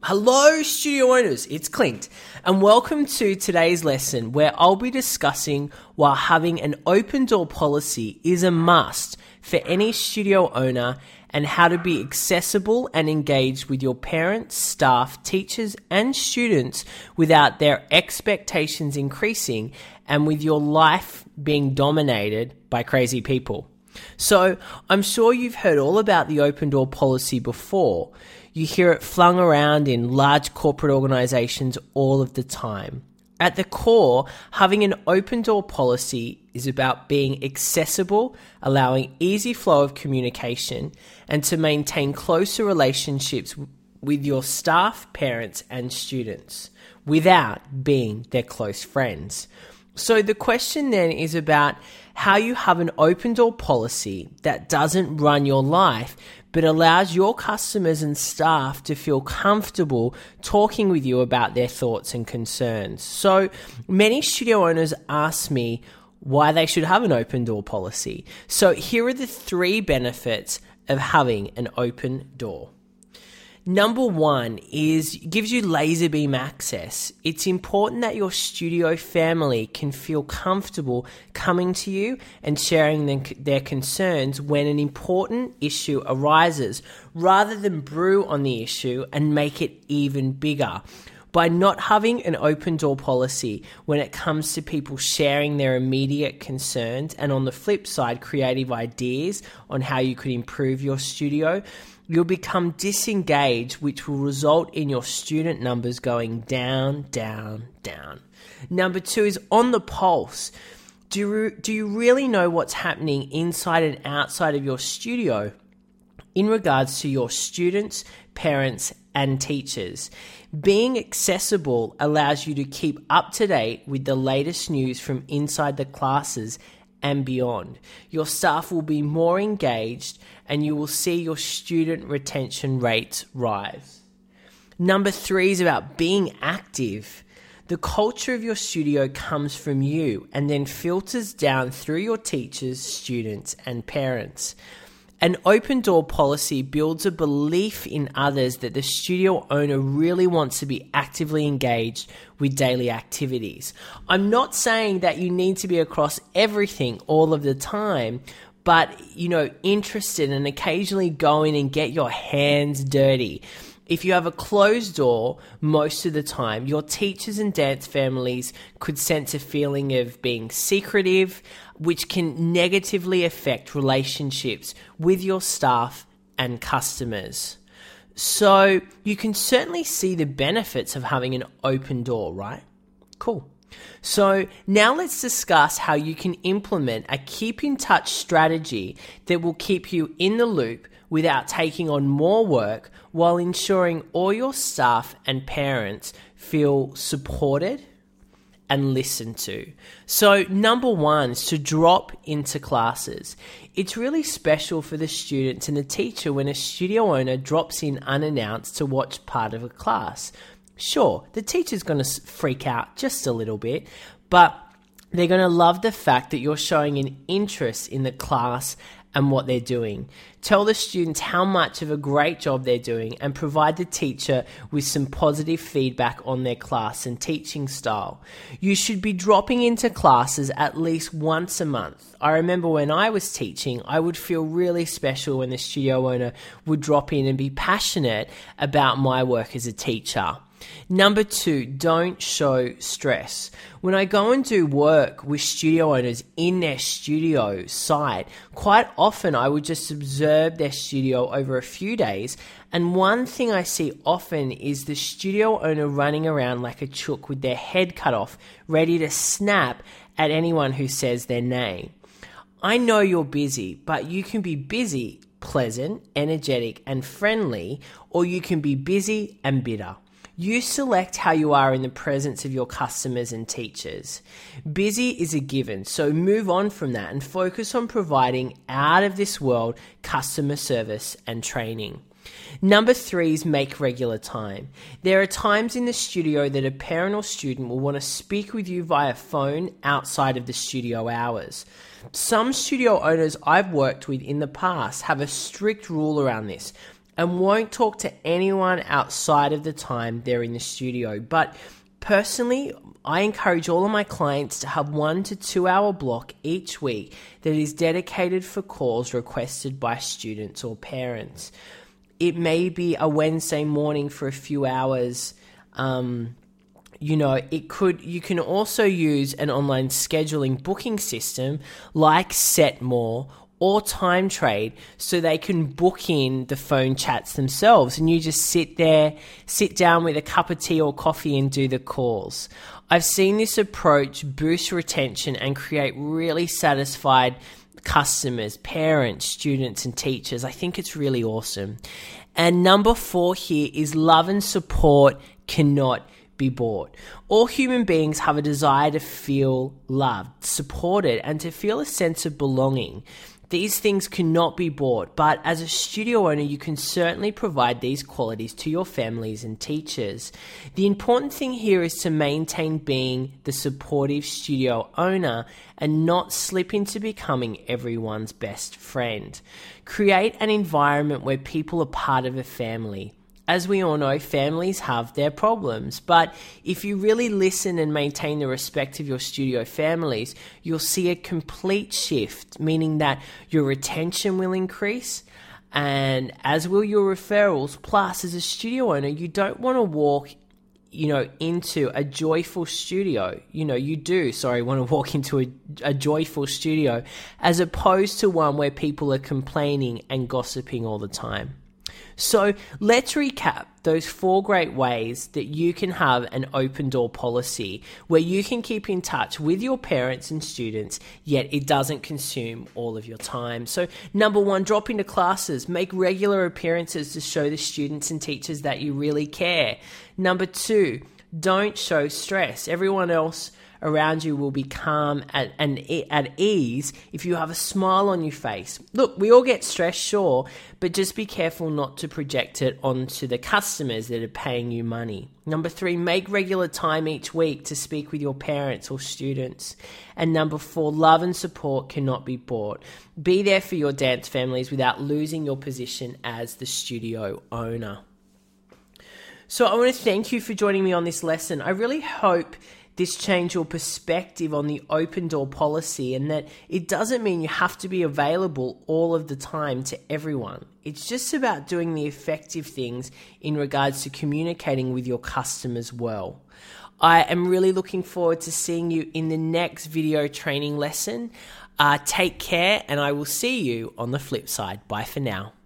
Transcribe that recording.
Hello, studio owners, it's Clint, and welcome to today's lesson where I'll be discussing why having an open door policy is a must for any studio owner and how to be accessible and engaged with your parents, staff, teachers, and students without their expectations increasing and with your life being dominated by crazy people. So, I'm sure you've heard all about the open door policy before. You hear it flung around in large corporate organizations all of the time. At the core, having an open door policy is about being accessible, allowing easy flow of communication, and to maintain closer relationships with your staff, parents, and students without being their close friends. So the question then is about how you have an open door policy that doesn't run your life, but allows your customers and staff to feel comfortable talking with you about their thoughts and concerns. So many studio owners ask me why they should have an open door policy. So here are the 3 benefits of having an open door. Number 1 is gives you laser beam access. It's important that your studio family can feel comfortable coming to you and sharing their concerns when an important issue arises, rather than brew on the issue and make it even bigger. By not having an open door policy when it comes to people sharing their immediate concerns and, on the flip side, creative ideas on how you could improve your studio, you'll become disengaged, which will result in your student numbers going down, down, down. Number 2 is on the pulse. Do you really know what's happening inside and outside of your studio in regards to your students, parents, and teachers? Being accessible allows you to keep up to date with the latest news from inside the classes and beyond. Your staff will be more engaged and you will see your student retention rates rise. Number 3 is about being active. The culture of your studio comes from you and then filters down through your teachers, students, and parents. An open door policy builds a belief in others that the studio owner really wants to be actively engaged with daily activities. I'm not saying that you need to be across everything all of the time, but, interested and occasionally go in and get your hands dirty. If you have a closed door, most of the time, your teachers and dance families could sense a feeling of being secretive, which can negatively affect relationships with your staff and customers. So you can certainly see the benefits of having an open door, right? Cool. So now let's discuss how you can implement a keep in touch strategy that will keep you in the loop without taking on more work, while ensuring all your staff and parents feel supported and listened to. So number 1 is to drop into classes. It's really special for the students and the teacher when a studio owner drops in unannounced to watch part of a class. Sure, the teacher's going to freak out just a little bit, but they're going to love the fact that you're showing an interest in the class and what they're doing. Tell the students how much of a great job they're doing and provide the teacher with some positive feedback on their class and teaching style. You should be dropping into classes at least once a month. I remember when I was teaching, I would feel really special when the studio owner would drop in and be passionate about my work as a teacher. Number 2, don't show stress. When I go and do work with studio owners in their studio site, quite often I would just observe their studio over a few days, and one thing I see often is the studio owner running around like a chook with their head cut off, ready to snap at anyone who says their name. I know you're busy, but you can be busy, pleasant, energetic, and friendly, or you can be busy and bitter. You select how you are in the presence of your customers and teachers. Busy is a given, so move on from that and focus on providing out of this world customer service and training. Number 3 is make regular time. There are times in the studio that a parent or student will want to speak with you via phone outside of the studio hours. Some studio owners I've worked with in the past have a strict rule around this. and won't talk to anyone outside of the time they're in the studio. But personally, I encourage all of my clients to have 1 to 2 hour block each week that is dedicated for calls requested by students or parents. It may be a Wednesday morning for a few hours. You can also use an online scheduling booking system like Setmore or Time Trade, so they can book in the phone chats themselves, and you just sit down with a cup of tea or coffee and do the calls. I've seen this approach boost retention and create really satisfied customers, parents, students, and teachers. I think it's really awesome. And number 4 here is love and support cannot be bought. All human beings have a desire to feel loved, supported, and to feel a sense of belonging. These things cannot be bought, but as a studio owner, you can certainly provide these qualities to your families and teachers. The important thing here is to maintain being the supportive studio owner and not slip into becoming everyone's best friend. Create an environment where people are part of a family. As we all know, families have their problems, but if you really listen and maintain the respect of your studio families, you'll see a complete shift, meaning that your retention will increase, and as will your referrals. Plus, as a studio owner, you don't want to walk into a joyful studio. Want to walk into a joyful studio as opposed to one where people are complaining and gossiping all the time. So let's recap those 4 great ways that you can have an open door policy where you can keep in touch with your parents and students, yet it doesn't consume all of your time. So number 1, drop into classes, make regular appearances to show the students and teachers that you really care. Number 2, don't show stress. Everyone else around you will be calm and at ease if you have a smile on your face. Look, we all get stressed, sure, but just be careful not to project it onto the customers that are paying you money. Number 3, make regular time each week to speak with your parents or students. And number 4, love and support cannot be bought. Be there for your dance families without losing your position as the studio owner. So I want to thank you for joining me on this lesson. I really hope this changed your perspective on the open door policy, and that it doesn't mean you have to be available all of the time to everyone. It's just about doing the effective things in regards to communicating with your customers well. I am really looking forward to seeing you in the next video training lesson. Take care, and I will see you on the flip side. Bye for now.